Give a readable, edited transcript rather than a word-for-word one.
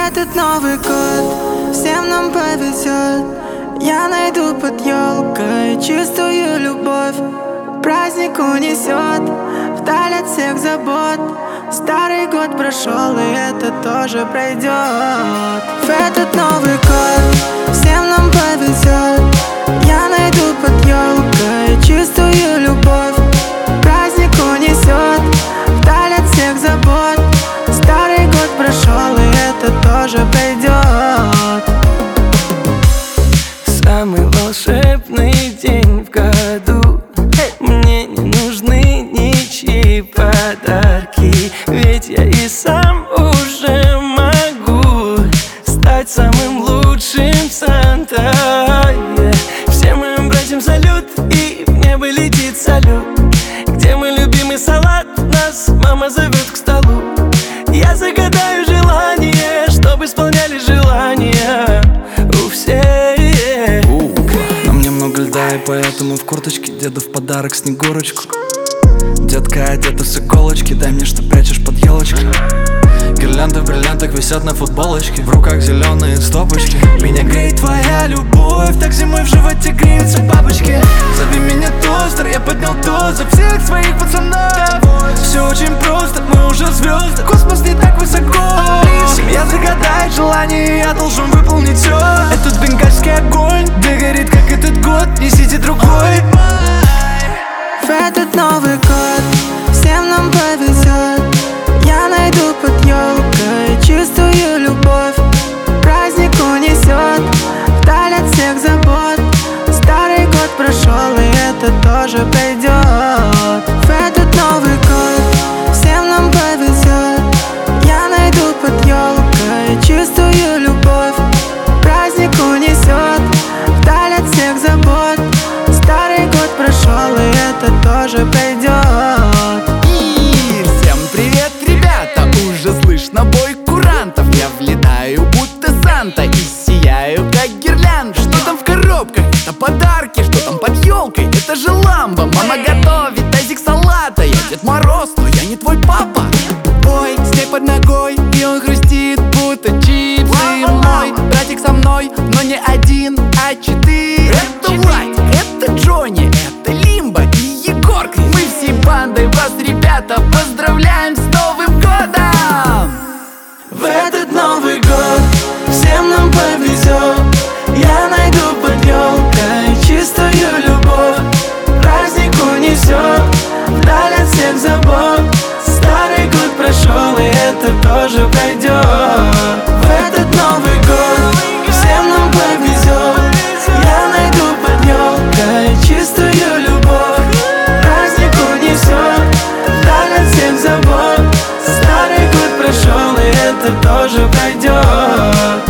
этот Новый год всем нам повезет. Я найду под елкой чистую любовь. Праздник унесет вдаль от всех забот. Старый год прошел, и это тоже пройдет. В этот Новый год всем нам повезет. Я найду под елкой чистую любовь. Праздник унесет вдаль от всех забот. Старый год прошел, и это тоже пройдет. Самый волшебный день в году. Мне не нужны ничьи подарки, ведь я и сам уже могу стать самым лучшим Санта. Всем моим братьям салют, и в небо летит салют. Где мой любимый салат? Нас мама зовет к столу. Я загадаю желание, чтобы исполняли желания у всех. На мне много льда, и поэтому в курточке деду в подарок снегурочку. Детка одета с иголочки, дай мне, что прячешь под елочкой. Гирлянды в бриллиантах висят на футболочке, в руках зеленые стопочки. Меня греет твоя любовь, так зимой в животе греются бабочки. Зови меня тостер, я поднял тост за всех своих пацанов. Все очень просто, мы уже звезды, космос не так высоко. Семья загадает желание, я должен выполнить все. Этот бенгальский огонь, где горит, как этот год, несите другой. В этот Новый год всем нам повезет. Я найду под елкой чистую любовь. Праздник унесет вдаль от всех забот. Старый год прошел, и это тоже пройдет. В этот Новый год всем нам повезет. Я найду под елкой чистую любовь. Праздник унесет вдаль от всех забот. Старый год прошел, и это тоже пройдет. И всем привет, ребята! Уже слышно бой курантов. Я влетаю, будто Санта, и сияю, как гирлянда. Что там в коробках? Это подарки. Что там под елкой? Это же ламба. Мама готовит тазик салата. Я Дед Мороз, но я не твой папа. Ой, снег под ногой, и он хрустит, будто чипсы. Мой братик со мной, но не один, а 4. Это Владик, это Джонни, это Лимба и Егорка. Мы всей бандой вас, ребята, поздравляем с Новым годом! В этот Новый год всем нам повезет. Я найду под елкой чистую любовь. Праздник унесет вдаль от всех забот. Старый год прошел, и это тоже пройдет. В этот Новый год всем нам повезет. Я найду под елкой чистую любовь. Праздник унесет вдаль от всех забот. Старый год прошел, и это тоже пройдет.